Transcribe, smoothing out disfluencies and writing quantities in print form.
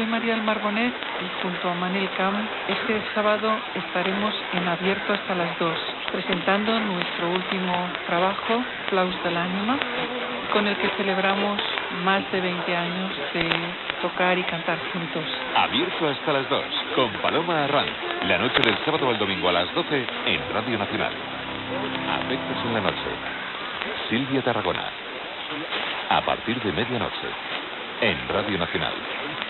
soy María del Mar Bonet y junto a Manel Camp este sábado estaremos en Abierto hasta las 2, presentando nuestro último trabajo, Flaus de l'Ànima, con el que celebramos más de 20 años de tocar y cantar juntos. Abierto hasta las 2, con Paloma Arranz, la noche del sábado al domingo a las 12 en Radio Nacional. Afectos en la noche. Silvia Tarragona. A partir de medianoche, en Radio Nacional.